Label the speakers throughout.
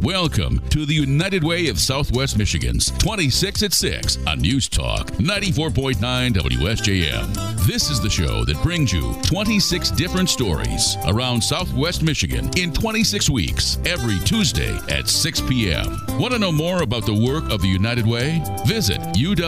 Speaker 1: Welcome to the United Way of Southwest Michigan's 26 at 6 on News Talk 94.9 WSJM. This is the show that brings you 26 different stories around Southwest Michigan in 26 weeks, every Tuesday at 6 p.m. Want to know more about the work of the United Way? Visit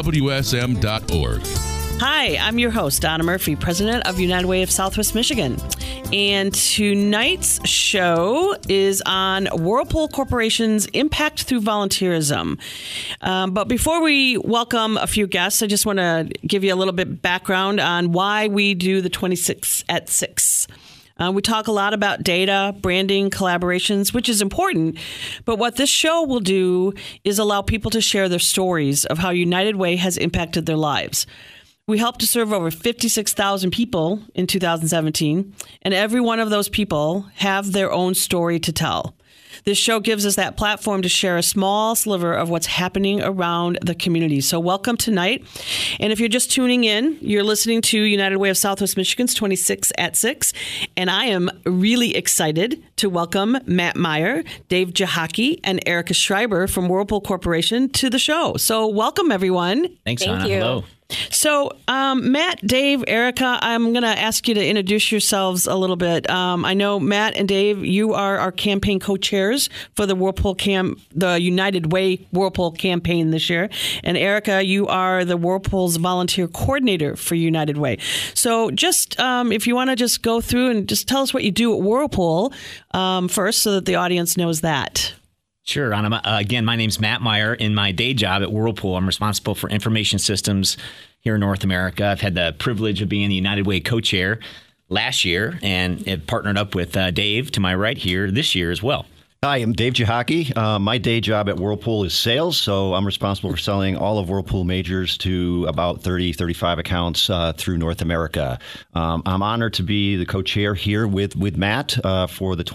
Speaker 1: uwsm.org.
Speaker 2: Hi, I'm your host, Donna Murphy, president of United Way of Southwest Michigan. And tonight's show is on Whirlpool Corporation's impact through volunteerism. But before we welcome a few guests, I just want to give you a little bit background on why we do the 26 at 6. We talk a lot about data, branding, collaborations, which is important. But what this show will do is allow people to share their stories of how United Way has impacted their lives. We helped to serve over 56,000 people in 2017, and every one of those people have their own story to tell. This show gives us that platform to share a small sliver of what's happening around the community. So welcome tonight. And if you're just tuning in, you're listening to United Way of Southwest Michigan's 26 at 6. And I am really excited to welcome Matt Meyer, Dave Jahaki, and Erica Schreiber from Whirlpool Corporation to the show. So welcome, everyone.
Speaker 3: Thanks,
Speaker 4: Thank
Speaker 3: Anna.
Speaker 4: you.
Speaker 3: Hello.
Speaker 2: So, Matt, Dave, Erica, I'm going to ask you to introduce yourselves a little bit. I know Matt and Dave, you are our campaign co-chairs for the the United Way Whirlpool campaign this year. And Erica, you are the Whirlpool's volunteer coordinator for United Way. So just if you want to just go through and just tell us what you do at Whirlpool first so that the audience knows that.
Speaker 3: Sure. Again, my name's Matt Meyer. In my day job at Whirlpool, I'm responsible for information systems here in North America. I've had the privilege of being the United Way co-chair last year and have partnered up with Dave to my right here this year as well.
Speaker 5: Hi, I'm Dave Jahaki. My day job at Whirlpool is sales, so I'm responsible for selling all of Whirlpool majors to about 30, 35 accounts through North America. I'm honored to be the co-chair here with Matt for the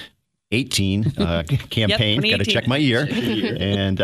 Speaker 5: 2018 campaign.
Speaker 2: Yep,
Speaker 5: got to check my year. And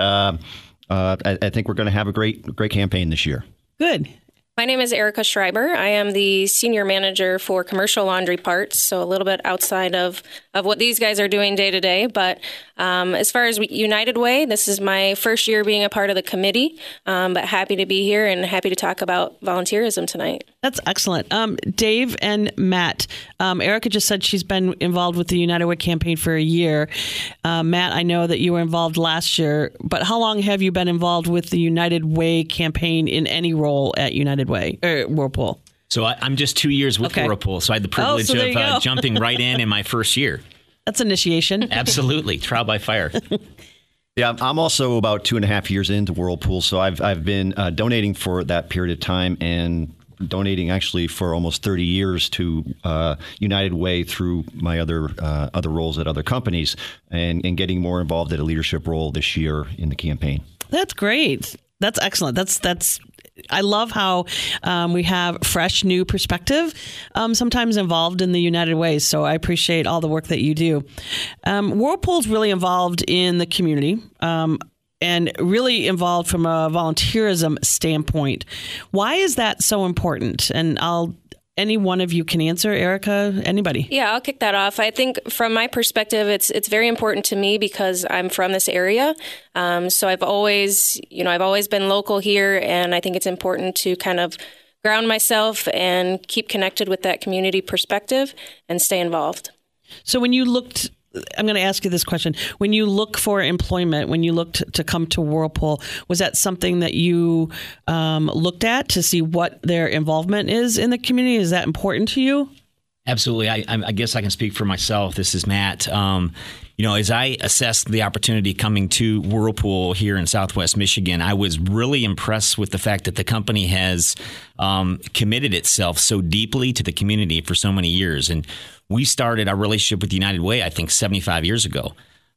Speaker 5: I think we're going to have a great campaign this year.
Speaker 2: Good.
Speaker 4: My name is Erica Schreiber. I am the senior manager for commercial laundry parts, so a little bit outside of what these guys are doing day to day. But as far as United Way, this is my first year being a part of the committee, but happy to be here and happy to talk about volunteerism tonight.
Speaker 2: That's excellent. Dave and Matt, Erica just said she's been involved with the United Way campaign for a year. Matt, I know that you were involved last year, but how long have you been involved with the United Way campaign in any role at United Way or Whirlpool?
Speaker 3: So I'm just 2 years with Whirlpool, so I had the privilege of jumping right in my first year.
Speaker 2: That's initiation.
Speaker 3: Absolutely. Trial by fire.
Speaker 5: Yeah, I'm also about 2.5 years into Whirlpool, so I've been donating for that period of time and donating actually for almost 30 years to United Way through my other roles at other companies and getting more involved at a leadership role this year in the campaign.
Speaker 2: That's great. That's excellent. That's I love how we have fresh, new perspective sometimes involved in the United Way. So I appreciate all the work that you do. Whirlpool's really involved in the community and really involved from a volunteerism standpoint. Why is that so important? And any one of you can answer, Erica, anybody.
Speaker 4: Yeah, I'll kick that off. I think from my perspective, it's very important to me because I'm from this area. So I've always been local here, and I think it's important to kind of ground myself and keep connected with that community perspective and stay involved.
Speaker 2: So when you looked, I'm going to ask you this question. When you look for employment, when you looked to come to Whirlpool, was that something that you looked at to see what their involvement is in the community? Is that important to you?
Speaker 3: Absolutely. I guess I can speak for myself. This is Matt. As I assessed the opportunity coming to Whirlpool here in Southwest Michigan, I was really impressed with the fact that the company has committed itself so deeply to the community for so many years. And we started our relationship with United Way, I think, 75 years ago.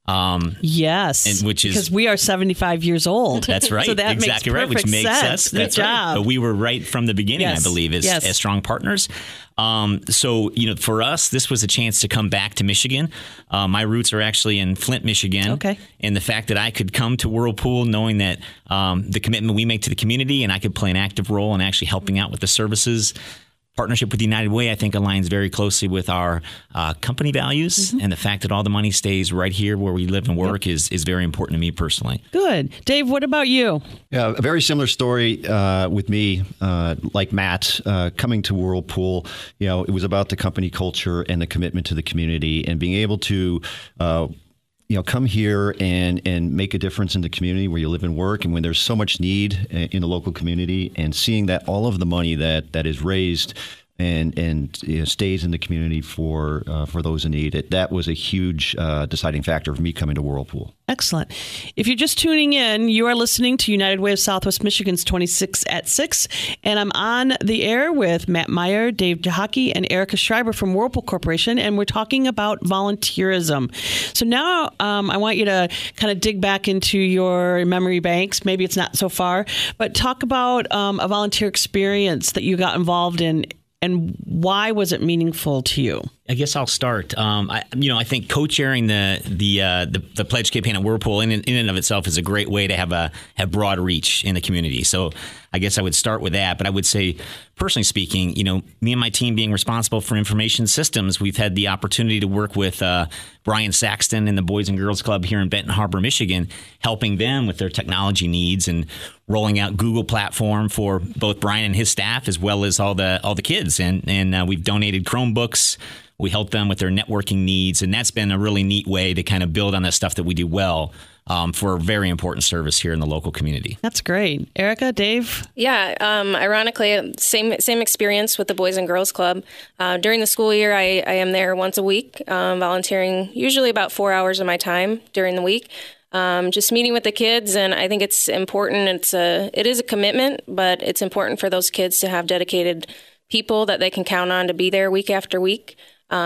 Speaker 2: Yes,
Speaker 3: which is
Speaker 2: because we are 75 years old.
Speaker 3: That's right.
Speaker 2: So that
Speaker 3: exactly
Speaker 2: makes
Speaker 3: right, which makes
Speaker 2: sense.
Speaker 3: us. That's
Speaker 2: Good
Speaker 3: right.
Speaker 2: job.
Speaker 3: But we were right from the beginning, I believe, as strong partners. So, for us, this was a chance to come back to Michigan. My roots are actually in Flint, Michigan.
Speaker 2: Okay.
Speaker 3: And the fact that I could come to Whirlpool knowing that the commitment we make to the community and I could play an active role in actually helping out with the services partnership with United Way, I think, aligns very closely with our company values, and the fact that all the money stays right here where we live and work is very important to me personally.
Speaker 2: Good. Dave, what about you?
Speaker 5: Yeah, a very similar story with me, like Matt, coming to Whirlpool. It was about the company culture and the commitment to the community, and being able to come here and make a difference in the community where you live and work, and when there's so much need in the local community, and seeing that all of the money that is raised and stays in the community for those in need. That was a huge deciding factor for me coming to Whirlpool.
Speaker 2: Excellent. If you're just tuning in, you are listening to United Way of Southwest Michigan's 26 at 6, and I'm on the air with Matt Meyer, Dave Jahaki, and Erica Schreiber from Whirlpool Corporation, and we're talking about volunteerism. So now I want you to kind of dig back into your memory banks. Maybe it's not so far, but talk about a volunteer experience that you got involved in, and why was it meaningful to you?
Speaker 3: I guess I'll start. I think co-chairing the pledge campaign at Whirlpool in and of itself is a great way to have broad reach in the community. So I guess I would start with that. But I would say, personally speaking, me and my team being responsible for information systems, we've had the opportunity to work with Brian Saxton and the Boys and Girls Club here in Benton Harbor, Michigan, helping them with their technology needs and rolling out Google platform for both Brian and his staff, as well as all the kids. And we've donated Chromebooks. We help them with their networking needs, and that's been a really neat way to kind of build on the stuff that we do well for a very important service here in the local community.
Speaker 2: That's great. Erica, Dave?
Speaker 4: Yeah, ironically, same experience with the Boys and Girls Club. During the school year, I am there once a week, volunteering usually about 4 hours of my time during the week. Just meeting with the kids, and I think it's important. It is a commitment, but it's important for those kids to have dedicated people that they can count on to be there week after week.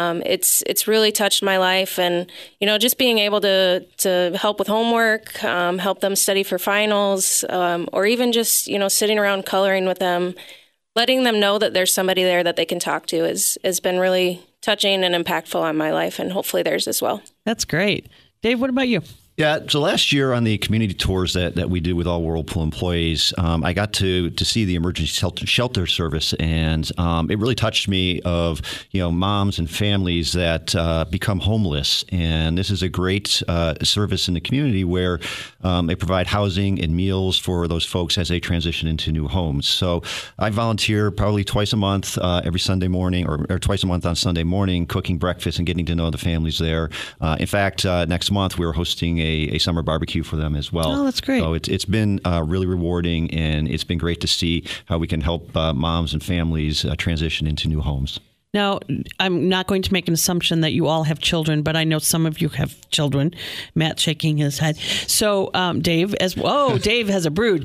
Speaker 4: It's really touched my life, and just being able to help with homework, help them study for finals, or even just sitting around coloring with them, letting them know that there's somebody there that they can talk to has been really touching and impactful on my life, and hopefully theirs as well.
Speaker 2: That's great. Dave, what about you?
Speaker 5: Yeah, so last year on the community tours that we did with all Whirlpool employees, I got to see the emergency shelter service, and it really touched me of moms and families that become homeless, and this is a great service in the community where they provide housing and meals for those folks as they transition into new homes. So I volunteer probably twice a month, every Sunday morning, or twice a month on Sunday morning, cooking breakfast and getting to know the families there. In fact, next month we're hosting a summer barbecue for them as well.
Speaker 2: Oh, that's great.
Speaker 5: So it's been really rewarding, and it's been great to see how we can help moms and families transition into new homes.
Speaker 2: Now, I'm not going to make an assumption that you all have children, but I know some of you have children. Matt shaking his head. So, Dave, Dave has a brood.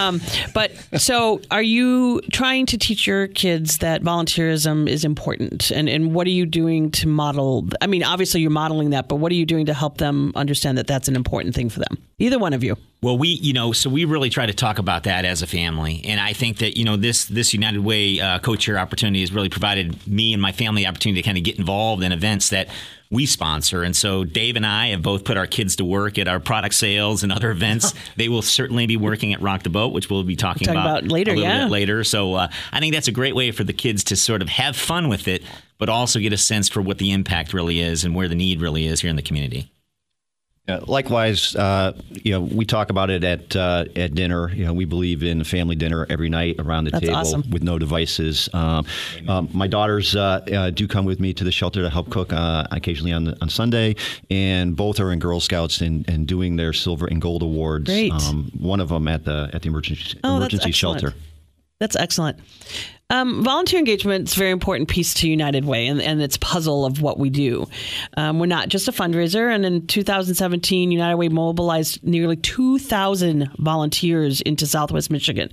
Speaker 2: But so are you trying to teach your kids that volunteerism is important? And what are you doing to model? I mean, obviously you're modeling that, but what are you doing to help them understand that that's an important thing for them? Either one of you.
Speaker 3: Well, we really try to talk about that as a family, and I think that this United Way co-chair opportunity has really provided me and my family the opportunity to kind of get involved in events that we sponsor. And so Dave and I have both put our kids to work at our product sales and other events. They will certainly be working at Rock the Boat, which we'll be talking about
Speaker 2: later.
Speaker 3: A little bit later. So I think that's a great way for the kids to sort of have fun with it, but also get a sense for what the impact really is and where the need really is here in the community.
Speaker 5: Likewise, we talk about it at dinner. We believe in family dinner every night around the table.
Speaker 2: Awesome.
Speaker 5: With no devices. My daughters do come with me to the shelter to help cook occasionally on Sunday, and both are in Girl Scouts and doing their silver and gold awards.
Speaker 2: Great.
Speaker 5: One of them at the emergency shelter.
Speaker 2: That's excellent. Volunteer engagement is a very important piece to United Way and its puzzle of what we do. We're not just a fundraiser, and in 2017, United Way mobilized nearly 2,000 volunteers into Southwest Michigan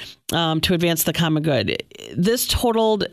Speaker 2: to advance the common good. This totaled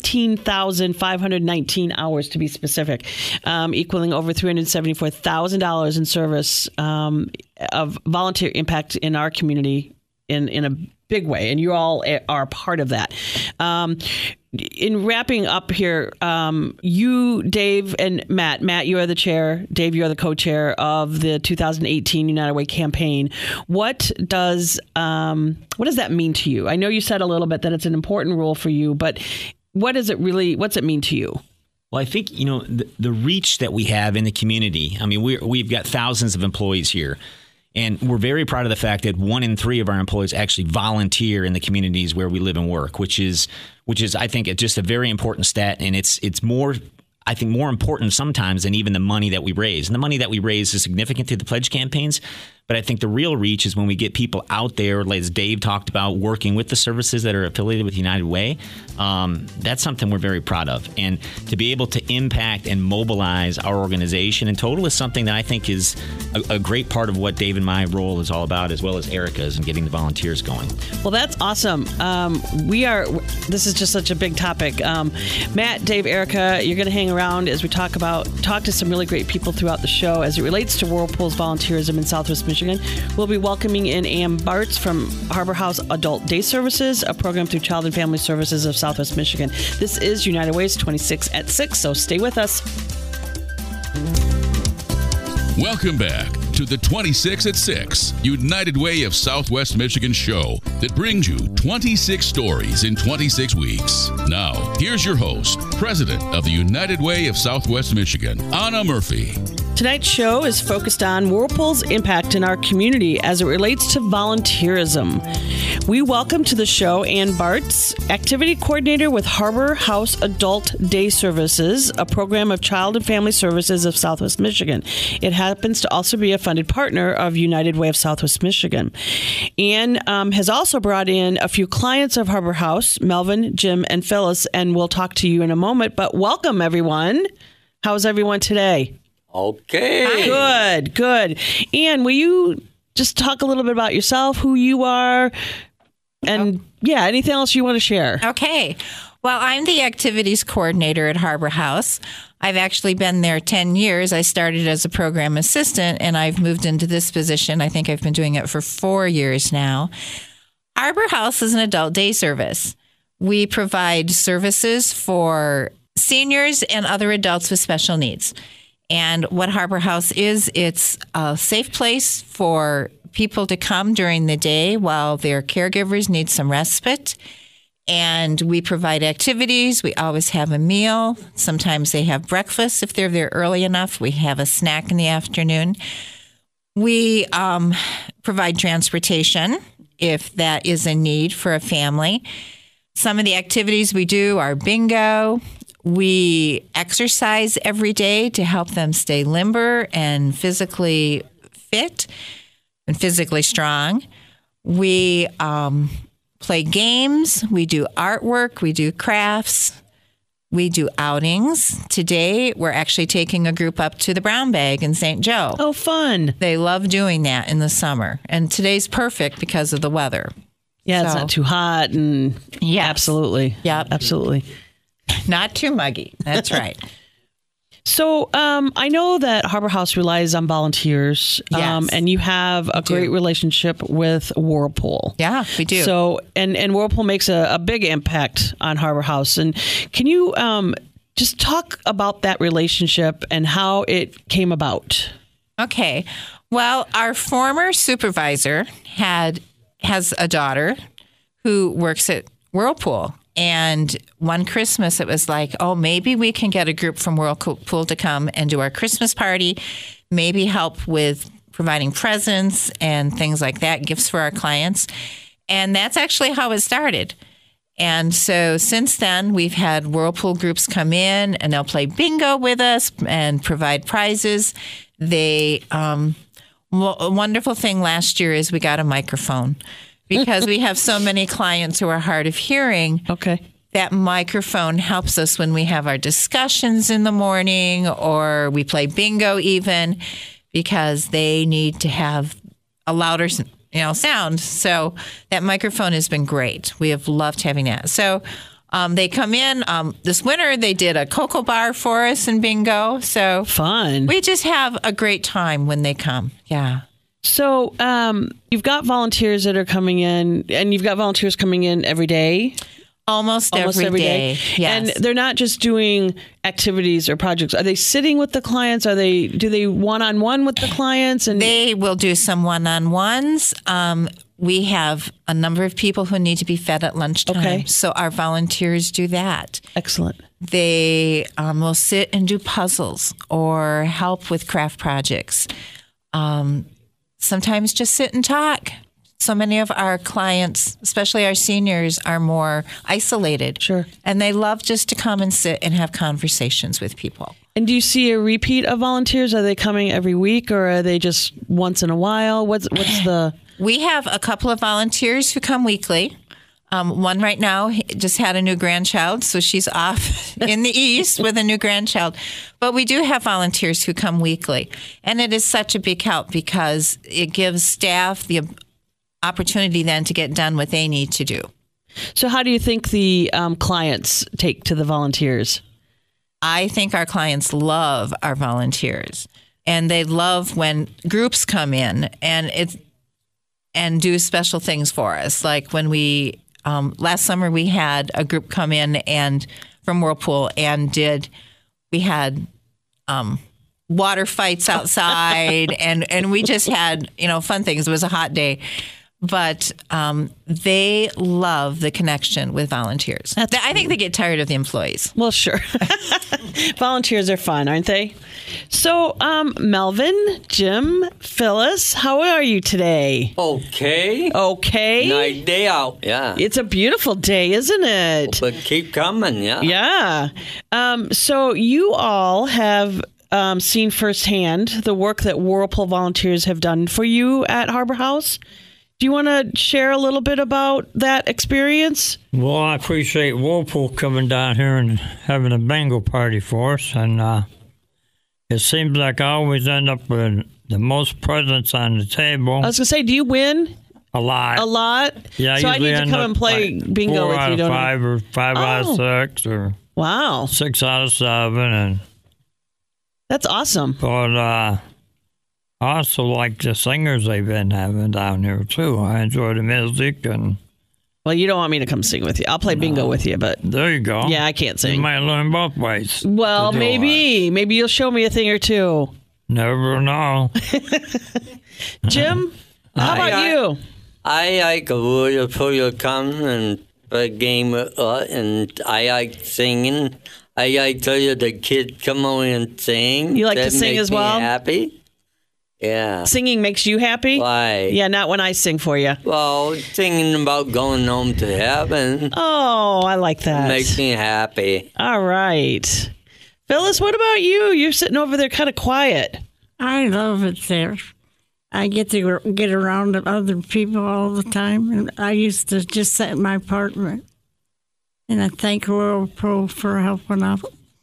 Speaker 2: 15,519 hours, to be specific, equaling over $374,000 in service of volunteer impact in our community in a big way, and you all are a part of that. In wrapping up here, you, Dave, and Matt, you are the chair. Dave, you are the co-chair of the 2018 United Way campaign. What does that mean to you? I know you said a little bit that it's an important role for you, but what's it mean to you?
Speaker 3: Well, I think, the reach that we have in the community, I mean, we've got thousands of employees here, and we're very proud of the fact that 1 in 3 of our employees actually volunteer in the communities where we live and work, which is, I think, just a very important stat, and it's more, I think, more important sometimes than even the money that we raise. And the money that we raise is significant through the pledge campaigns. But I think the real reach is when we get people out there, like as Dave talked about, working with the services that are affiliated with United Way. That's something we're very proud of. And to be able to impact and mobilize our organization in total is something that I think is a great part of what Dave and my role is all about, as well as Erica's, and getting the volunteers going.
Speaker 2: Well, that's awesome. This is just such a big topic. Matt, Dave, Erica, you're going to hang around as we talk to some really great people throughout the show as it relates to Whirlpool's volunteerism in Southwest Michigan. We'll be welcoming in Ann Bartz from Harbor House Adult Day Services, a program through Child and Family Services of Southwest Michigan. This is United Way's 26 at 6, so stay with us.
Speaker 1: Welcome back to the 26 at 6 United Way of Southwest Michigan show that brings you 26 stories in 26 weeks. Now, here's your host, President of the United Way of Southwest Michigan, Anna Murphy.
Speaker 2: Tonight's show is focused on Whirlpool's impact in our community as it relates to volunteerism. We welcome to the show Ann Bartz, Activity Coordinator with Harbor House Adult Day Services, a program of Child and Family Services of Southwest Michigan. It happens to also be a funded partner of United Way of Southwest Michigan. Ann has also brought in a few clients of Harbor House, Melvin, Jim, and Phyllis, and we'll talk to you in a moment. But welcome, everyone. How's everyone today?
Speaker 6: Okay.
Speaker 2: Good. Ann, will you just talk a little bit about yourself, who you are, and anything else you want to share?
Speaker 6: Okay. Well, I'm the activities coordinator at Harbor House. I've actually been there 10 years. I started as a program assistant, and I've moved into this position. I think I've been doing it for 4 years now. Harbor House is an adult day service. We provide services for seniors and other adults with special needs. And what Harbor House is, it's a safe place for people to come during the day while their caregivers need some respite. And we provide activities. We always have a meal. Sometimes they have breakfast if they're there early enough. We have a snack in the afternoon. We provide transportation if that is a need for a family. Some of the activities we do are bingo. We exercise every day to help them stay limber and physically fit and physically strong. We play games. We do artwork. We do crafts. We do outings. Today, we're actually taking a group up to the Brown Bag in St. Joe.
Speaker 2: Oh, fun.
Speaker 6: They love doing that in the summer. And today's perfect because of the weather.
Speaker 2: Yeah, it's not too hot. And
Speaker 6: yes.
Speaker 2: Absolutely.
Speaker 6: Yep.
Speaker 2: Absolutely.
Speaker 6: Not too muggy. That's right.
Speaker 2: So I know that Harbor House relies on volunteers,
Speaker 6: yes,
Speaker 2: and you have a great relationship with Whirlpool.
Speaker 6: Yeah, we do.
Speaker 2: So and Whirlpool makes a big impact on Harbor House. And can you just talk about that relationship and how it came about?
Speaker 6: Okay. Well, our former supervisor has a daughter who works at Whirlpool. And one Christmas, it was like, maybe we can get a group from Whirlpool to come and do our Christmas party, maybe help with providing presents and things like that, gifts for our clients. And that's actually how it started. And so since then, we've had Whirlpool groups come in and they'll play bingo with us and provide prizes. A wonderful thing last year is we got a microphone. Because we have so many clients who are hard of hearing, that microphone helps us when we have our discussions in the morning or we play bingo even, because they need to have a louder sound. So that microphone has been great. We have loved having that. So they come in. This winter, they did a cocoa bar for us in bingo. So
Speaker 2: fun.
Speaker 6: We just have a great time when they come. Yeah.
Speaker 2: So you've got volunteers that are coming in, and you've got volunteers coming in every day?
Speaker 6: Almost every day. Yes.
Speaker 2: And they're not just doing activities or projects. Are they sitting with the clients? Do they one-on-one with the clients? And
Speaker 6: they will do some one-on-ones. we have a number of people who need to be fed at lunchtime.
Speaker 2: Okay.
Speaker 6: So our volunteers do that.
Speaker 2: Excellent.
Speaker 6: They will sit and do puzzles or help with craft projects. Sometimes just sit and talk. So many of our clients, especially our seniors, are more isolated.
Speaker 2: Sure.
Speaker 6: And they love just to come and sit and have conversations with people.
Speaker 2: And do you see a repeat of volunteers? Are they coming every week, or are they just once in a while? What's the...
Speaker 6: We have a couple of volunteers who come weekly. One right now just had a new grandchild, so she's off in the east with a new grandchild. But we do have volunteers who come weekly. And it is such a big help because it gives staff the opportunity then to get done what they need to do.
Speaker 2: So how do you think the clients take to the volunteers?
Speaker 6: I think our clients love our volunteers. And they love when groups come in and do special things for us. Like when we... last summer, we had a group come in and from Whirlpool and we had water fights outside and we just had, fun things. It was a hot day. But they love the connection with volunteers. I think they get tired of the employees.
Speaker 2: Well, sure. Volunteers are fun, aren't they? So, Melvin, Jim, Phyllis, how are you today?
Speaker 7: Okay.
Speaker 2: Okay.
Speaker 7: Nice day out, yeah.
Speaker 2: It's a beautiful day, isn't it?
Speaker 7: But keep coming, yeah.
Speaker 2: Yeah. So you all have seen firsthand the work that Whirlpool volunteers have done for you at Harbor House. Do you want to share a little bit about that experience?
Speaker 8: Well, I appreciate Whirlpool coming down here and having a bingo party for us. And it seems like I always end up with the most presents on the table.
Speaker 2: I was going to say, do you win?
Speaker 8: A lot.
Speaker 2: A lot?
Speaker 8: Yeah,
Speaker 2: so I need to come and play bingo with you, don't I?
Speaker 8: 4 out of 5 or 5 out of 6 or
Speaker 2: wow.
Speaker 8: 6 out of 7. And
Speaker 2: that's awesome.
Speaker 8: But I also like the singers they've been having down here, too. I enjoy the music. And
Speaker 2: well, you don't want me to come sing with you. I'll play bingo with you, but...
Speaker 8: There you go.
Speaker 2: Yeah, I can't sing.
Speaker 8: You might learn both ways.
Speaker 2: Well, maybe. Maybe you'll show me a thing or two.
Speaker 8: Never know.
Speaker 2: Jim, how about you?
Speaker 7: I like to come and play a game with us, and I like singing. I like to hear the kids come on and sing.
Speaker 2: You like to sing as well?
Speaker 7: That makes me happy. Yeah.
Speaker 2: Singing makes you happy?
Speaker 7: Why?
Speaker 2: Yeah, not when I sing for you.
Speaker 7: Well, singing about going home to heaven.
Speaker 2: Oh, I like that.
Speaker 7: Makes me happy.
Speaker 2: All right. Phyllis, what about you? You're sitting over there kind of quiet.
Speaker 9: I love it there. I get to get around other people all the time. And I used to just sit in my apartment. And I thank Whirlpool for helping out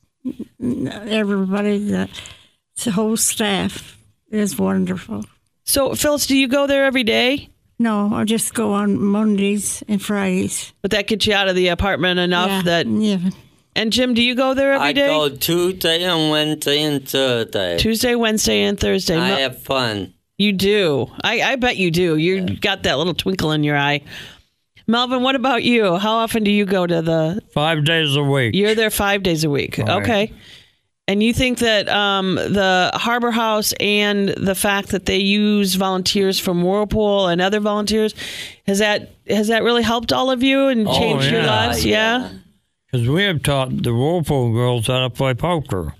Speaker 9: everybody, the whole staff. Is wonderful.
Speaker 2: So, Phyllis, do you go there every day?
Speaker 9: No, I just go on Mondays and Fridays.
Speaker 2: But that gets you out of the apartment enough that...
Speaker 9: Yeah.
Speaker 2: And, Jim, do you go there every day?
Speaker 7: I go Tuesday and Wednesday and Thursday.
Speaker 2: Tuesday, Wednesday, and Thursday.
Speaker 7: I have fun.
Speaker 2: You do. I bet you do. You got that little twinkle in your eye. Melvin, what about you? How often do you go to the...
Speaker 8: 5 days a week.
Speaker 2: You're there 5 days a week.
Speaker 8: Right.
Speaker 2: Okay. And you think that the Harbor House and the fact that they use volunteers from Whirlpool and other volunteers, has that really helped all of you and changed your lives? Yeah.
Speaker 8: Because we have taught the Whirlpool girls how to play poker.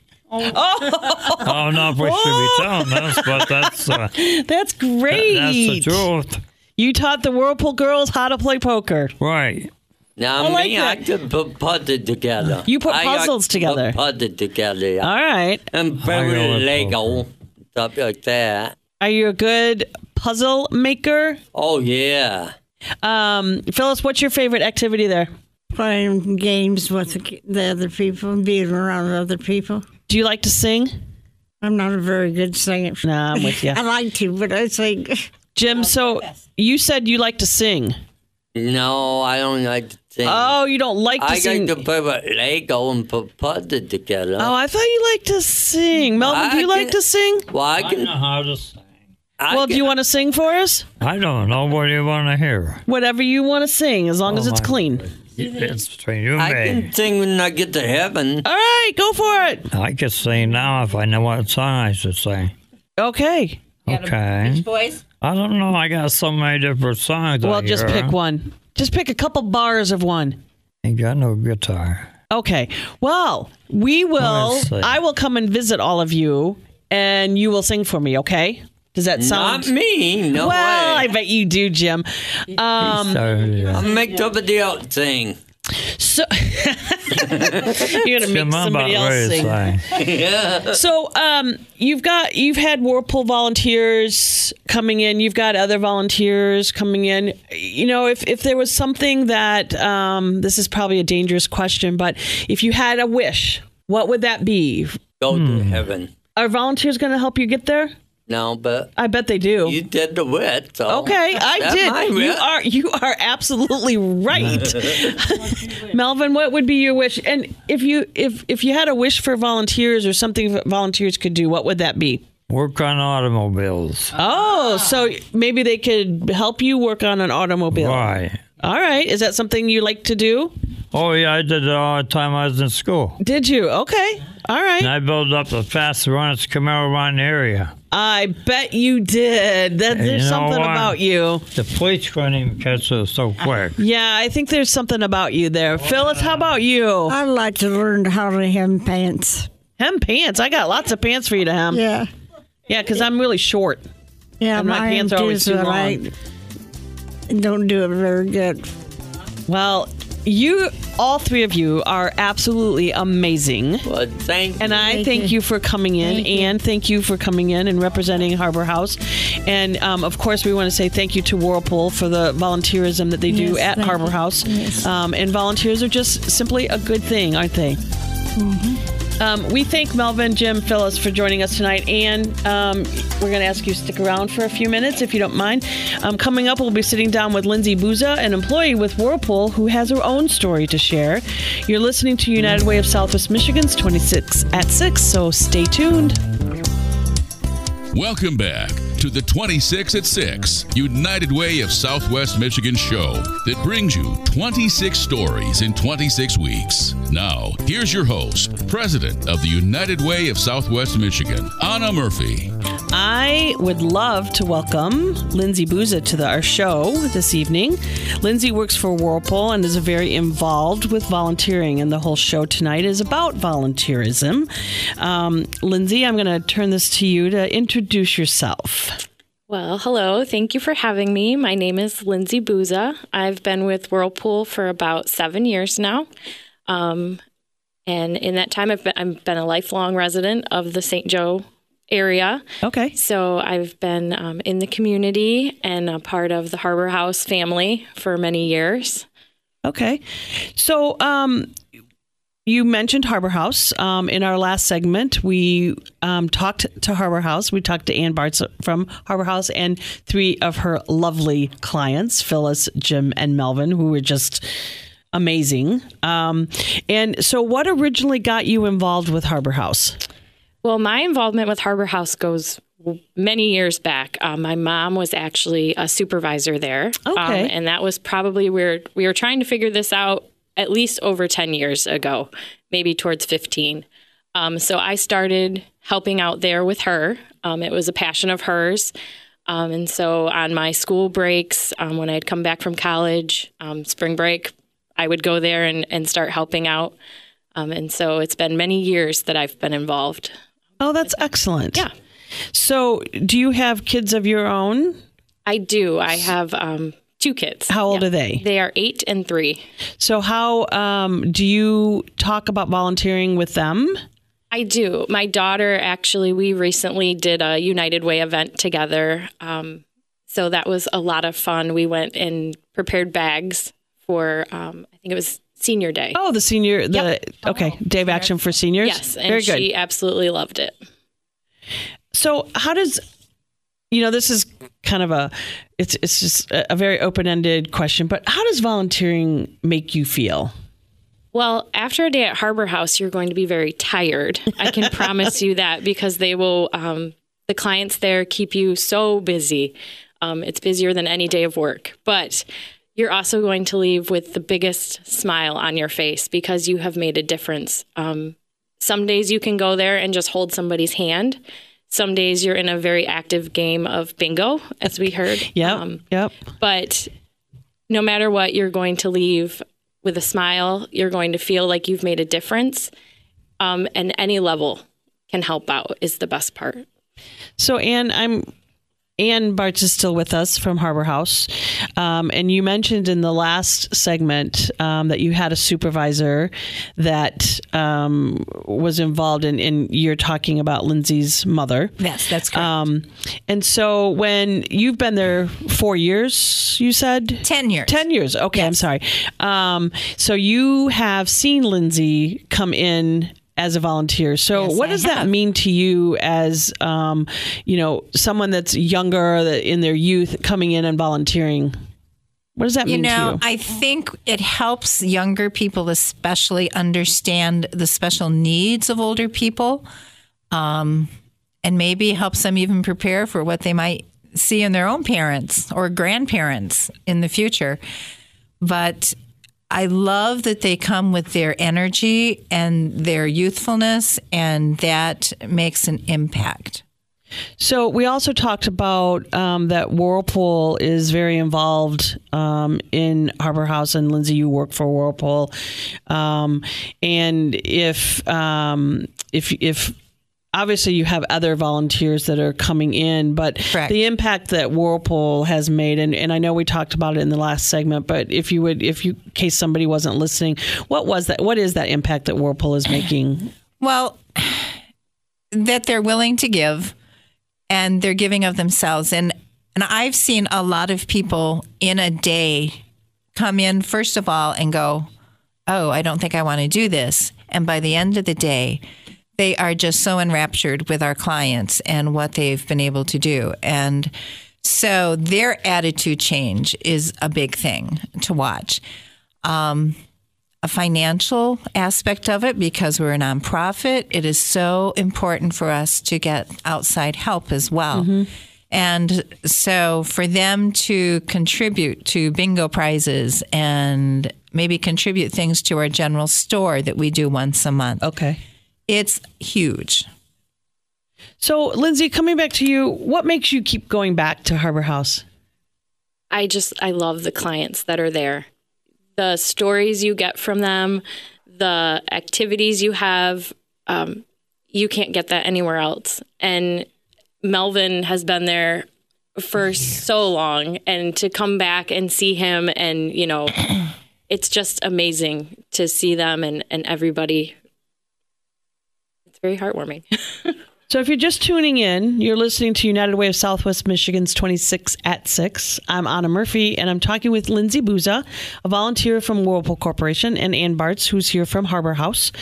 Speaker 8: I don't know if we should be telling this, but that's
Speaker 2: great.
Speaker 8: That's the truth.
Speaker 2: You taught the Whirlpool girls how to play poker.
Speaker 8: Right.
Speaker 7: Now, I could put puzzles together.
Speaker 2: You put puzzles together.
Speaker 7: Put puzzles together.
Speaker 2: All right.
Speaker 7: And play with Lego, stuff like that.
Speaker 2: Are you a good puzzle maker?
Speaker 7: Oh, yeah.
Speaker 2: Phyllis, what's your favorite activity there?
Speaker 9: Playing games with the other people, being around other people.
Speaker 2: Do you like to sing?
Speaker 9: I'm not a very good singer.
Speaker 2: No, I'm with you.
Speaker 9: I like to, but I sing.
Speaker 2: Jim, so you said you like to sing.
Speaker 7: No, I don't like to sing.
Speaker 2: Oh, you don't like to sing?
Speaker 7: I like to play with Lego and put puzzles together.
Speaker 2: Oh, I thought you liked to sing. Melvin, do you like to sing?
Speaker 7: Well, I
Speaker 8: know how to sing.
Speaker 2: Do you want to sing for us?
Speaker 8: I don't know. What do you want to hear?
Speaker 2: Whatever you want to sing, as long as it's clean.
Speaker 8: It's between you and
Speaker 7: I
Speaker 8: me.
Speaker 7: can sing when I get to heaven.
Speaker 2: All right, go for it.
Speaker 8: I can sing now if I know what song I should sing.
Speaker 2: Okay.
Speaker 8: Okay.
Speaker 6: Beach Boys?
Speaker 8: I don't know. I got so many different songs.
Speaker 2: Well, just pick one. Just pick a couple bars of one.
Speaker 8: Ain't got no guitar.
Speaker 2: Okay. Well, I will come and visit all of you, and you will sing for me, okay? Does that sound...
Speaker 7: Not me. No way.
Speaker 2: Well, I bet you do, Jim.
Speaker 7: I'll make somebody else sing.
Speaker 2: So you're gonna make somebody else sing.
Speaker 7: Yeah.
Speaker 2: So you've had Whirlpool volunteers coming in. You've got other volunteers coming in. You know, if there was something that this is probably a dangerous question, but if you had a wish, what would that be?
Speaker 7: Go to heaven.
Speaker 2: Are volunteers going to help you get there?
Speaker 7: No, but
Speaker 2: I bet they do.
Speaker 7: You did the wit. So
Speaker 2: okay, I did. You are absolutely right. Melvin, what would be your wish? And if you had a wish for volunteers or something that volunteers could do, what would that be?
Speaker 8: Work on automobiles.
Speaker 2: Oh, so maybe they could help you work on an automobile.
Speaker 8: Right.
Speaker 2: All right. Is that something you like to do?
Speaker 8: Oh, yeah, I did it all the time I was in school.
Speaker 2: Did you? Okay. All right.
Speaker 8: And I built up the fastest runners Camaro around the area.
Speaker 2: I bet you did. There's something about you.
Speaker 8: The police couldn't even catch us so quick.
Speaker 2: Yeah, I think there's something about you there. Phyllis, how about you?
Speaker 9: I'd like to learn how to hem pants.
Speaker 2: Hem pants? I got lots of pants for you to hem.
Speaker 9: Yeah.
Speaker 2: Yeah, because I'm really short.
Speaker 9: Yeah,
Speaker 2: and my pants are always too long.
Speaker 9: I don't do it very good.
Speaker 2: Well, all three of you are absolutely amazing.
Speaker 7: Well, thank you.
Speaker 2: And I thank you for coming in, and thank you for coming in and representing Harbor House. And, of course, we want to say thank you to Whirlpool for the volunteerism that they do at Harbor House.
Speaker 9: Yes.
Speaker 2: And volunteers are just simply a good thing, aren't they? Mm-hmm. We thank Melvin, Jim, Phyllis for joining us tonight, and we're going to ask you to stick around for a few minutes if you don't mind. Coming up, we'll be sitting down with Lindsay Buza, an employee with Whirlpool who has her own story to share. You're listening to United Way of Southwest Michigan's 26 at 6, so stay tuned.
Speaker 1: Welcome back to the 26 at 6 United Way of Southwest Michigan show that brings you 26 stories in 26 weeks. Now, here's your host, President of the United Way of Southwest Michigan, Anna Murphy.
Speaker 2: I would love to welcome Lindsay Buza to our show this evening. Lindsay works for Whirlpool and is very involved with volunteering, and the whole show tonight is about volunteerism. Lindsay, I'm going to turn this to you to introduce yourself.
Speaker 10: Well, hello. Thank you for having me. My name is Lindsay Buza. I've been with Whirlpool for about 7 years now. And in that time, I've been a lifelong resident of the St. Joe area.
Speaker 2: Okay.
Speaker 10: So I've been in the community and a part of the Harbor House family for many years.
Speaker 2: Okay. So you mentioned Harbor House. In our last segment, we talked to Harbor House. We talked to Ann Bartz from Harbor House and three of her lovely clients, Phyllis, Jim, and Melvin, who were just amazing. And so what originally got you involved with Harbor House?
Speaker 10: Well, my involvement with Harbor House goes many years back. My mom was actually a supervisor there.
Speaker 2: Okay.
Speaker 10: And that was probably where we were trying to figure this out at least over 10 years ago, maybe towards 15. So I started helping out there with her. It was a passion of hers. And so on my school breaks, when I'd come back from college, spring break, I would go there and start helping out. And so it's been many years that I've been involved.
Speaker 2: Oh, that's excellent.
Speaker 10: Yeah.
Speaker 2: So do you have kids of your own?
Speaker 10: I do. I have 2 kids.
Speaker 2: How old are they?
Speaker 10: They are 8 and 3.
Speaker 2: So how do you talk about volunteering with them?
Speaker 10: I do. My daughter, actually, we recently did a United Way event together. So that was a lot of fun. We went and prepared bags for, I think it was Senior Day.
Speaker 2: Oh, the senior,
Speaker 10: Yep.
Speaker 2: Okay, Day of Action for Seniors?
Speaker 10: Yes, and
Speaker 2: very good.
Speaker 10: She absolutely loved it.
Speaker 2: So how does, this is kind of it's just a very open-ended question, but how does volunteering make you feel?
Speaker 10: Well, after a day at Harbor House, you're going to be very tired. I can promise you that, because they will, the clients there keep you so busy. It's busier than any day of work, but you're also going to leave with the biggest smile on your face because you have made a difference. Some days you can go there and just hold somebody's hand. Some days you're in a very active game of bingo, as we heard.
Speaker 2: Yep.
Speaker 10: But no matter what, you're going to leave with a smile. You're going to feel like you've made a difference. And any level can help out is the best part.
Speaker 2: So, Ann Bartz is still with us from Harbor House. And you mentioned in the last segment that you had a supervisor that was involved in you're talking about Lindsay's mother.
Speaker 6: Yes, that's correct.
Speaker 2: And so when you've been there 4 years, you said?
Speaker 6: 10 years.
Speaker 2: 10 years. Okay, yes. I'm sorry. So you have seen Lindsay come in as a volunteer. So
Speaker 6: Yes,
Speaker 2: what does that mean to you as, someone that's younger in their youth coming in and volunteering? What does that mean to you?
Speaker 6: I think it helps younger people especially understand the special needs of older people, and maybe helps them even prepare for what they might see in their own parents or grandparents in the future. But I love that they come with their energy and their youthfulness, and that makes an impact.
Speaker 2: So we also talked about that Whirlpool is very involved in Harbor House, and Lindsay, you work for Whirlpool. And if obviously you have other volunteers that are coming in, but
Speaker 6: Correct.
Speaker 2: The impact that Whirlpool has made, and I know we talked about it in the last segment, but in case somebody wasn't listening, what was that? What is that impact that Whirlpool is making?
Speaker 6: Well, that they're willing to give, and they're giving of themselves. And I've seen a lot of people in a day come in, first of all, and go, oh, I don't think I want to do this. And by the end of the day, they are just so enraptured with our clients and what they've been able to do. And so their attitude change is a big thing to watch. A financial aspect of it, because we're a nonprofit, it is so important for us to get outside help as well. Mm-hmm. And so for them to contribute to bingo prizes and maybe contribute things to our general store that we do once a month.
Speaker 2: Okay.
Speaker 6: It's huge.
Speaker 2: So, Lindsay, coming back to you, what makes you keep going back to Harbor House?
Speaker 10: I love the clients that are there. The stories you get from them, the activities you have, you can't get that anywhere else. And Melvin has been there for so long, and to come back and see him, and, it's just amazing to see them and everybody. It's very heartwarming.
Speaker 2: So if you're just tuning in, you're listening to United Way of Southwest Michigan's 26 at 6. I'm Anna Murphy, and I'm talking with Lindsay Buza, a volunteer from Whirlpool Corporation, and Ann Bartz, who's here from Harbor House.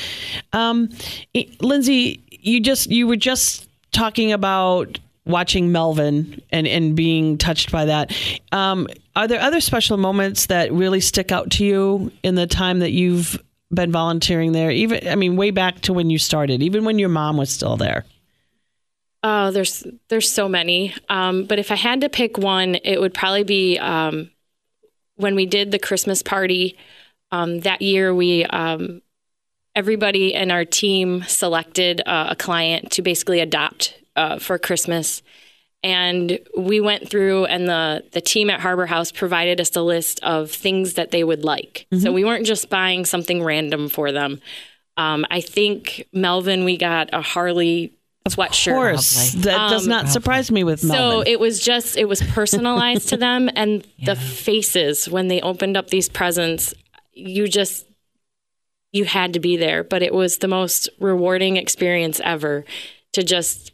Speaker 2: Lindsay, you were just talking about watching Melvin and being touched by that. Are there other special moments that really stick out to you in the time that you've been volunteering there? Way back to when you started, even when your mom was still there.
Speaker 10: Oh, there's so many. But if I had to pick one, it would probably be when we did the Christmas party. That year, we everybody in our team selected a client to basically adopt for Christmas. And we went through, and the team at Harbor House provided us a list of things that they would like. Mm-hmm. So we weren't just buying something random for them. I think Melvin, we got a Harley sweatshirt.
Speaker 2: Of course. That does not surprise me with Melvin.
Speaker 10: So it was personalized to them, and the faces when they opened up these presents, you had to be there. But it was the most rewarding experience ever to just,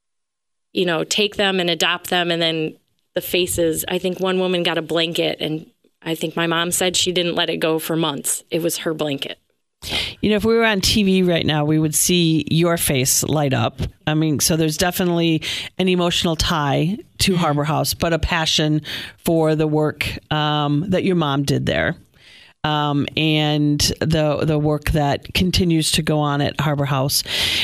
Speaker 10: take them and adopt them. And then the faces, I think one woman got a blanket, and I think my mom said she didn't let it go for months. It was her blanket.
Speaker 2: If we were on TV right now, we would see your face light up. So there's definitely an emotional tie to Harbor House, but a passion for the work that your mom did there. And the work that continues to go on at Harbor House.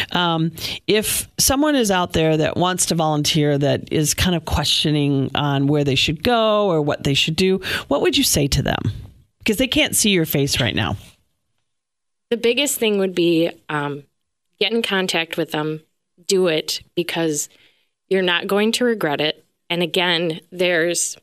Speaker 2: If someone is out there that wants to volunteer, that is kind of questioning on where they should go or what they should do, what would you say to them? Because they can't see your face right now.
Speaker 10: The biggest thing would be get in contact with them. do it because you're not going to regret it. And again, there's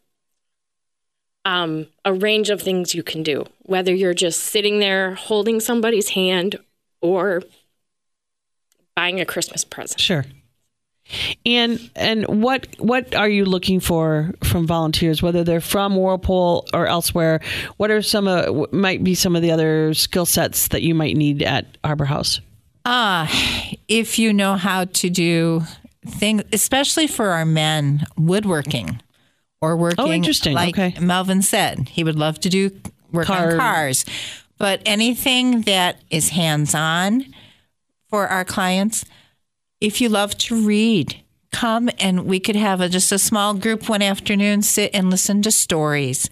Speaker 10: a range of things you can do, whether you're just sitting there holding somebody's hand or buying a Christmas present.
Speaker 2: Sure. And what are you looking for from volunteers, whether they're from Whirlpool or elsewhere? What are might be some of the other skill sets that you might need at Harbor House?
Speaker 6: If you know how to do things, especially for our men, woodworking or working.
Speaker 2: Oh, interesting.
Speaker 6: Like
Speaker 2: okay.
Speaker 6: Melvin said, he would love to do work on cars. But anything that is hands-on for our clients, if you love to read, come and we could have just a small group one afternoon, sit and listen to stories.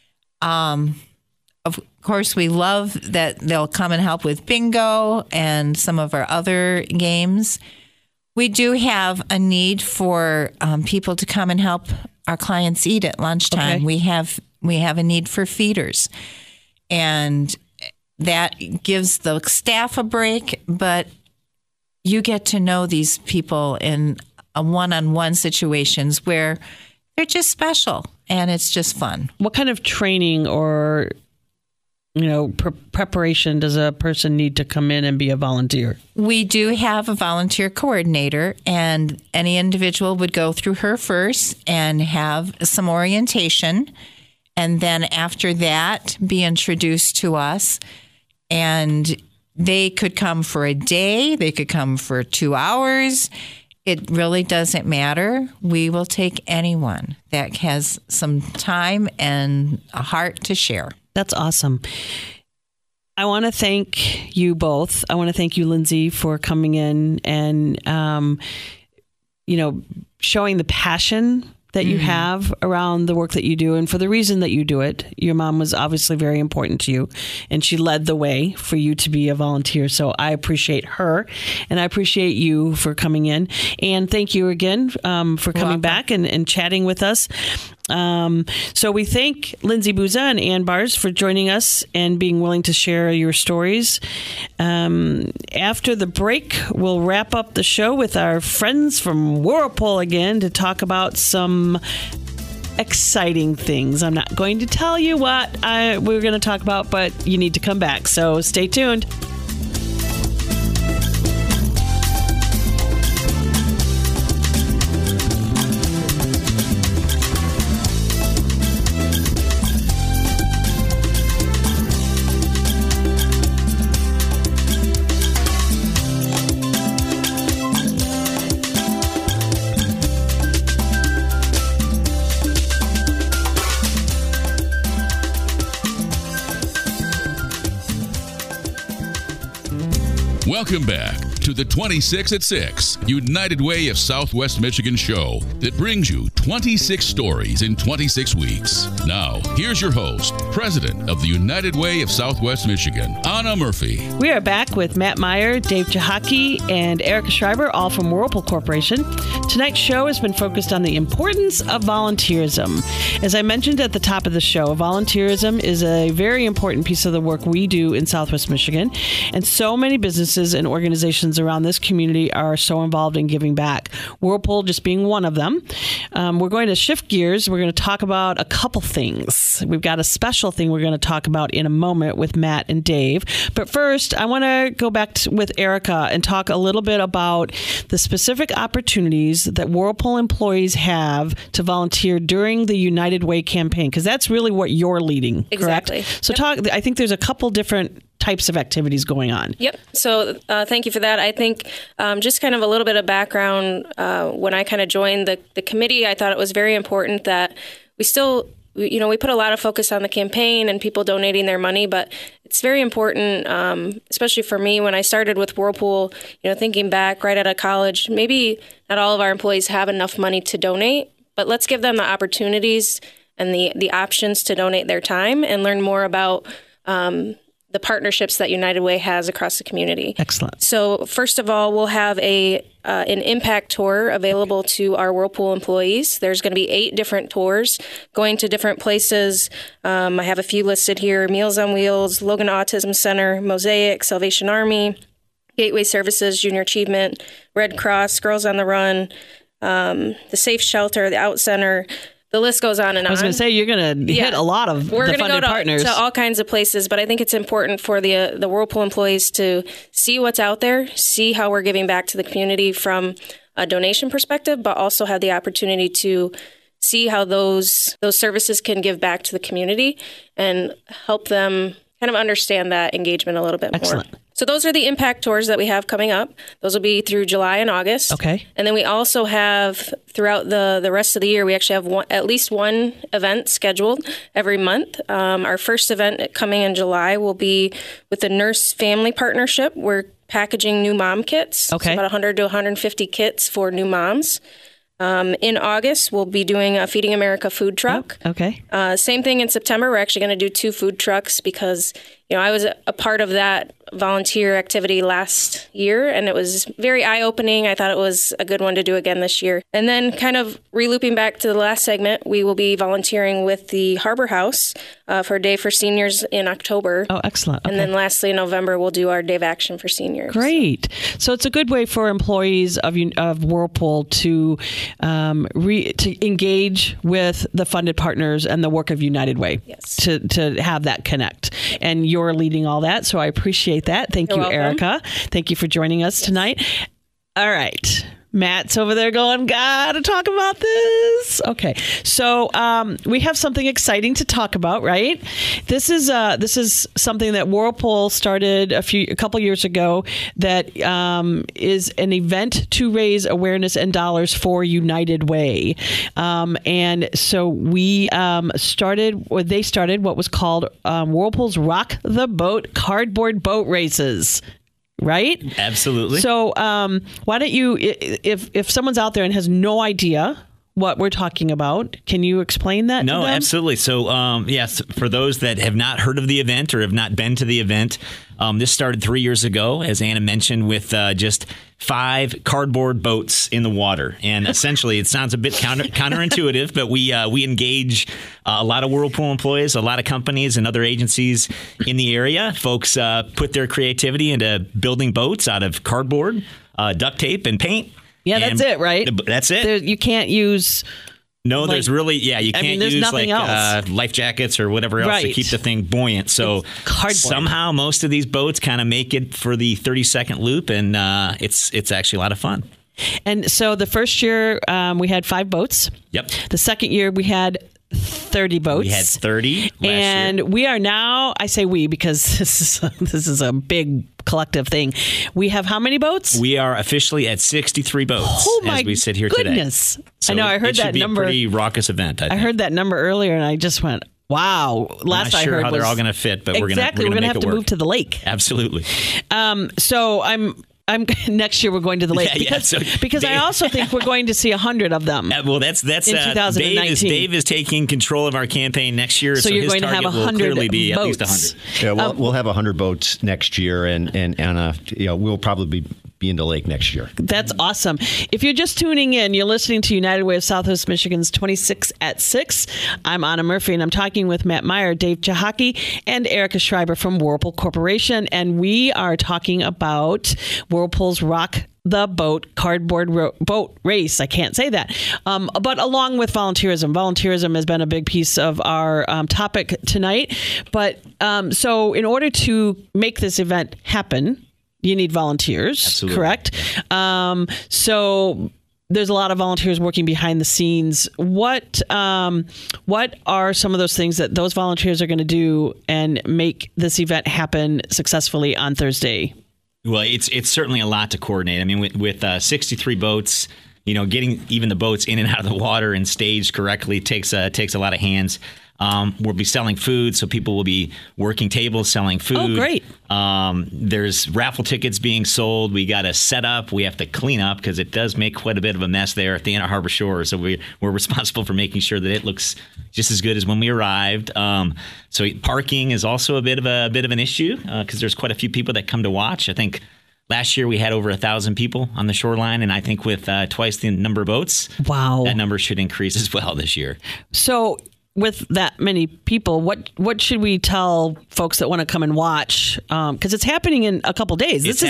Speaker 6: Of course, we love that they'll come and help with bingo and some of our other games. We do have a need for people to come and help our clients eat at lunchtime.
Speaker 2: Okay.
Speaker 6: We have a need for feeders, and that gives the staff a break, but you get to know these people in a one-on-one situations where they're just special and it's just fun.
Speaker 2: What kind of training or preparation does a person need to come in and be a volunteer?
Speaker 6: We do have a volunteer coordinator, and any individual would go through her first and have some orientation, and then after that be introduced to us. And they could come for a day, they could come for 2 hours. It really doesn't matter. We will take anyone that has some time and a heart to share.
Speaker 2: That's awesome. I want to thank you both. I want to thank you, Lindsay, for coming in and, showing the passion that you have around the work that you do and for the reason that you do it. Your mom was obviously very important to you, and she led the way for you to be a volunteer. So I appreciate her, and I appreciate you for coming in. And thank you again for coming back and chatting with us. So we thank Lindsay Buza and Ann Bars for joining us and being willing to share your stories. After the break, we'll wrap up the show with our friends from Whirlpool again to talk about some exciting things. I'm not going to tell you what we're going to talk about, but you need to come back. So stay tuned.
Speaker 1: Welcome back to the 26 at 6 United Way of Southwest Michigan show that brings you 26 stories in 26 weeks. Now, here's your host, President of the United Way of Southwest Michigan, Anna Murphy.
Speaker 2: We are back with Matt Meyer, Dave Jahaki, and Erica Schreiber, all from Whirlpool Corporation. Tonight's show has been focused on the importance of volunteerism. As I mentioned at the top of the show, volunteerism is a very important piece of the work we do in Southwest Michigan, and so many businesses and organizations around this community are so involved in giving back. Whirlpool just being one of them. We're going to shift gears. We're going to talk about a couple things. We've got a special thing we're going to talk about in a moment with Matt and Dave. But first, I want to go back with Erica and talk a little bit about the specific opportunities that Whirlpool employees have to volunteer during the United Way campaign, because that's really what you're leading, correct?
Speaker 4: Exactly.
Speaker 2: So I think there's a couple different types of activities going on.
Speaker 4: Yep. So thank you for that. I think just kind of a little bit of background. When I kind of joined the committee, I thought it was very important that we still, we put a lot of focus on the campaign and people donating their money, but it's very important, especially for me when I started with Whirlpool, thinking back right out of college, maybe not all of our employees have enough money to donate, but let's give them the opportunities and the options to donate their time and learn more about the partnerships that United Way has across the community.
Speaker 2: Excellent.
Speaker 4: So first of all, we'll have an impact tour available to our Whirlpool employees. There's going to be 8 different tours going to different places. I have a few listed here: Meals on Wheels, Logan Autism Center, Mosaic, Salvation Army, Gateway Services, Junior Achievement, Red Cross, Girls on the Run, the Safe Shelter, the Out Center. The list goes on and on.
Speaker 2: I was going to say, you're going to hit a lot of the funded partners.
Speaker 4: We're going to go to all kinds of places, but I think it's important for the Whirlpool employees to see what's out there, see how we're giving back to the community from a donation perspective, but also have the opportunity to see how those services can give back to the community and help them kind of understand that engagement a little bit more. So those are the impact tours that we have coming up. Those will be through July and August.
Speaker 2: Okay.
Speaker 4: And then we also have, throughout the rest of the year, we actually have at least one event scheduled every month. Our first event coming in July will be with the Nurse Family Partnership. We're packaging new mom kits.
Speaker 2: Okay.
Speaker 4: So about 100 to 150 kits for new moms. In August, we'll be doing a Feeding America food truck.
Speaker 2: Oh, okay.
Speaker 4: Same thing in September. We're actually going to do 2 food trucks because, I was a part of that volunteer activity last year, and it was very eye-opening. I thought it was a good one to do again this year. And then kind of re-looping back to the last segment, we will be volunteering with the Harbor House for a day for seniors in October.
Speaker 2: Oh, excellent. Okay.
Speaker 4: And then lastly, in November, we'll do our Day of Action for seniors.
Speaker 2: Great. So it's a good way for employees of Whirlpool to engage with the funded partners and the work of United Way.
Speaker 4: Yes.
Speaker 2: To have that connect. And you're leading all that, so I appreciate that. Thank you, Erica. Thank you for joining us tonight. All right. Matt's over there going, gotta talk about this. Okay, so we have something exciting to talk about, right? This is something that Whirlpool started a couple years ago. That is an event to raise awareness and dollars for United Way, and so we started what was called Whirlpool's Rock the Boat cardboard boat races. Right?
Speaker 3: Absolutely.
Speaker 2: So why don't you, if someone's out there and has no idea what we're talking about, can you explain that to them?
Speaker 3: Absolutely. So, yes, for those that have not heard of the event or have not been to the event, this started 3 years ago, as Anna mentioned, with just 5 cardboard boats in the water. And essentially, it sounds a bit counterintuitive, but we engage a lot of Whirlpool employees, a lot of companies and other agencies in the area. Folks put their creativity into building boats out of cardboard, duct tape, and paint.
Speaker 2: Yeah, that's it, right?
Speaker 3: That's it.
Speaker 2: You can't use...
Speaker 3: No, there's really, you can't use life jackets or whatever else to keep the thing buoyant. So somehow most of these boats kind of make it for the 30-second loop, and it's actually a lot of fun.
Speaker 2: And so the first year we had 5 boats.
Speaker 3: Yep.
Speaker 2: The second year we had 30 boats.
Speaker 3: We had 30 last
Speaker 2: and
Speaker 3: year.
Speaker 2: We are now, I say we because this is a big collective thing. We have how many boats?
Speaker 3: We are officially at 63 boats as we sit here
Speaker 2: goodness.
Speaker 3: today. So
Speaker 2: I know, I heard that number.
Speaker 3: It should be a pretty raucous event, I
Speaker 2: heard that number earlier and I just went, wow.
Speaker 3: Last I heard how they're all going to fit, but we're going to
Speaker 2: we're going to have to move to the lake.
Speaker 3: Absolutely.
Speaker 2: So I'm next year we're going to the lake because I also think we're going to see 100 of them.
Speaker 3: Well, that's in 2019. Dave is taking control of our campaign next year,
Speaker 2: so you're
Speaker 3: his
Speaker 2: going to have 100
Speaker 3: will be
Speaker 2: boats.
Speaker 3: At least 100.
Speaker 5: Yeah, we'll have 100 boats next year, and Anna, we'll probably be in the lake next year.
Speaker 2: That's awesome. If you're just tuning in, you're listening to United Way of Southwest Michigan's 26 at 6. I'm Anna Murphy, and I'm talking with Matt Meyer, Dave Chahaki, and Erica Schreiber from Whirlpool Corporation, and we are talking about Whirlpool's Rock the Boat cardboard boat race. I can't say that. But along with volunteerism has been a big piece of our topic tonight. But so in order to make this event happen, you need volunteers.
Speaker 3: Absolutely.
Speaker 2: Correct? So there's a lot of volunteers working behind the scenes. What are some of those things that those volunteers are going to do and make this event happen successfully on Thursday?
Speaker 3: Well, it's certainly a lot to coordinate. I mean, with 63 boats, getting even the boats in and out of the water and staged correctly takes a lot of hands. We'll be selling food, so people will be working tables selling food.
Speaker 2: Oh, great.
Speaker 3: There's raffle tickets being sold. We got to set up. We have to clean up because it does make quite a bit of a mess there at the Anna Harbor Shore. So we're responsible for making sure that it looks just as good as when we arrived. So parking is also a bit of an issue because there's quite a few people that come to watch. I think last year we had over 1,000 people on the shoreline, and I think with twice the number of boats,
Speaker 2: wow,
Speaker 3: that number should increase as well this year.
Speaker 2: So with that many people, what should we tell folks that want to come and watch? Because it's happening in a couple days.
Speaker 3: This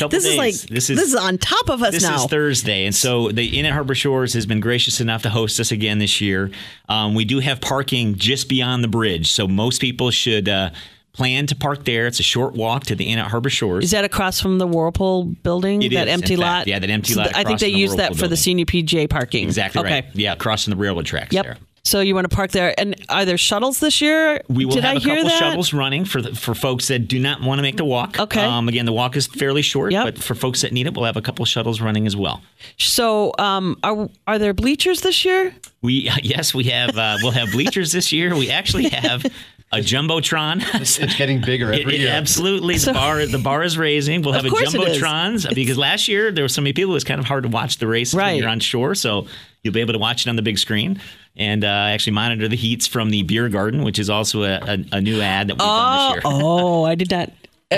Speaker 3: is
Speaker 2: on top of us now.
Speaker 3: This is Thursday, and so the Inn at Harbor Shores has been gracious enough to host us again this year. We do have parking just beyond the bridge, so most people should plan to park there. It's a short walk to the Inn at Harbor Shores.
Speaker 2: Is that across from the Whirlpool building?
Speaker 3: It
Speaker 2: that
Speaker 3: is,
Speaker 2: empty
Speaker 3: in fact.
Speaker 2: lot?
Speaker 3: Yeah, that empty lot.
Speaker 2: I think they use that for the senior PJ parking.
Speaker 3: Exactly
Speaker 2: okay.
Speaker 3: right. Yeah, crossing the railroad tracks there.
Speaker 2: So you want to park there. And are there shuttles this year?
Speaker 3: We will have a couple
Speaker 2: that?
Speaker 3: shuttles running for folks that do not want to make the walk.
Speaker 2: Okay.
Speaker 3: Again, the walk is fairly short, but for folks that need it, we'll have a couple shuttles running as well.
Speaker 2: So are there bleachers this year?
Speaker 3: Yes, we have. We'll have bleachers this year. We actually have a jumbotron.
Speaker 5: It's getting bigger every year.
Speaker 3: Absolutely. The bar is raising. We'll have a jumbotrons because last year there were so many people. It was kind of hard to watch the race when you're on shore. So you'll be able to watch it on the big screen and actually monitor the heats from the beer garden, which is also a new ad that we've done this year.
Speaker 2: I did not.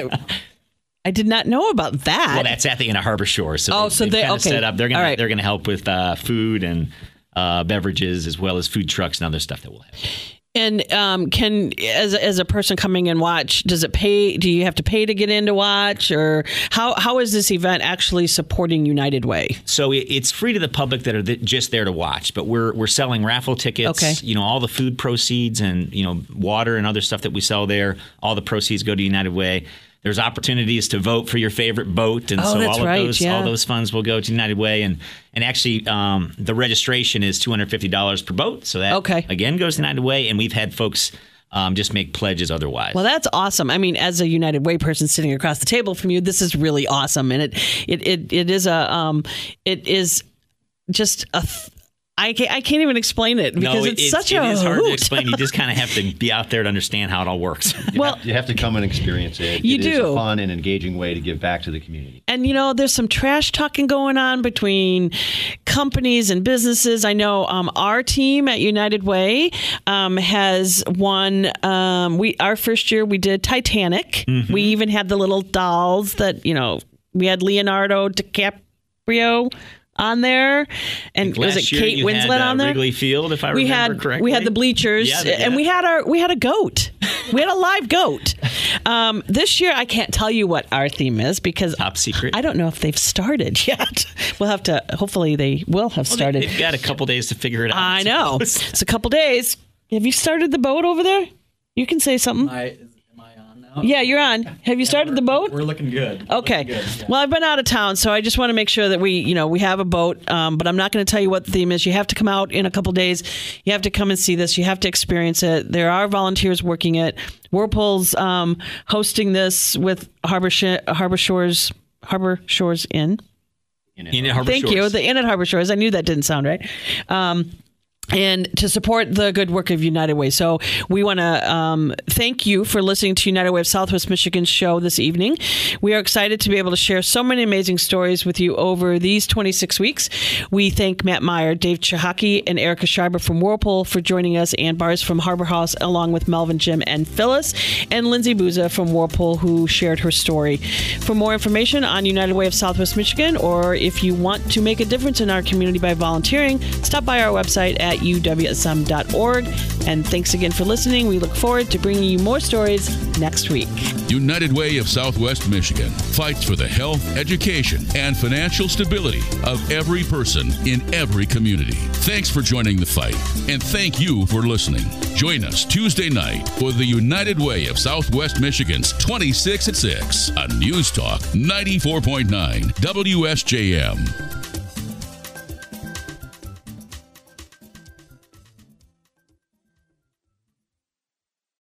Speaker 2: I did not know about that.
Speaker 3: Well, that's at the Inn at Harbor Shore. So they're kind of set up. They're going to help with food and beverages as well as food trucks and other stuff that we'll have.
Speaker 2: And can as a person coming and watch, does it pay? Do you have to pay to get in to watch, or how is this event actually supporting United Way?
Speaker 3: So it's free to the public that are just there to watch, but we're selling raffle tickets.
Speaker 2: Okay.
Speaker 3: You know, all the food proceeds and water and other stuff that we sell there. All the proceeds go to United Way. There's opportunities to vote for your favorite boat, and so all those funds will go to United Way. And actually, the registration is $250 per boat, so that again goes to United Way. And we've had folks just make pledges otherwise.
Speaker 2: Well, that's awesome. I mean, as a United Way person sitting across the table from you, this is really awesome, and it is just a. I can't even explain it because it is hard
Speaker 3: to explain. You just kind of have to be out there to understand how it all works.
Speaker 5: You have to come and experience it. It is a fun and engaging way to give back to the community.
Speaker 2: And there's some trash talking going on between companies and businesses. I know our team at United Way has won. Our first year we did Titanic. Mm-hmm. We even had the little dolls that we had Leonardo DiCaprio on there, and was it Kate Winslet on there?
Speaker 3: Wrigley Field, if I remember correctly.
Speaker 2: We had the bleachers, and we had a goat. We had a live goat. This year, I can't tell you what our theme is because
Speaker 3: top secret.
Speaker 2: I don't know if they've started yet. We'll have to. Hopefully, they will have started.
Speaker 3: They've got a couple days to figure it out.
Speaker 2: I know. It's a couple days. Have you started the boat over there? You can say something.
Speaker 11: Am I on now?
Speaker 2: Yeah, you're on. Have you started the boat?
Speaker 11: We're looking good.
Speaker 2: Okay. Well, I've been out of town, so I just want to make sure that we have a boat. But I'm not going to tell you what the theme is. You have to come out in a couple days. You have to come and see this. You have to experience it. There are volunteers working it. Whirlpool's hosting this with Harbor Shores Inn.
Speaker 3: Inn at Harbor Shores.
Speaker 2: Thank you. The Inn at Harbor Shores. I knew that didn't sound right. And to support the good work of United Way. So we want to thank you for listening to United Way of Southwest Michigan's show this evening. We are excited to be able to share so many amazing stories with you over these 26 weeks. We thank Matt Meyer, Dave Chahaki, and Erica Schreiber from Whirlpool for joining us, and Bars from Harbor House, along with Melvin, Jim, and Phyllis, and Lindsay Buza from Whirlpool, who shared her story. For more information on United Way of Southwest Michigan, or if you want to make a difference in our community by volunteering, stop by our website at uwsm.org. And thanks again for listening. We look forward to bringing you more stories next week.
Speaker 1: United Way of Southwest Michigan fights for the health, education, and financial stability of every person in every community. Thanks for joining the fight, and thank you for listening. Join us Tuesday night for the United Way of Southwest Michigan's 26 at 6 on News Talk 94.9 WSJM.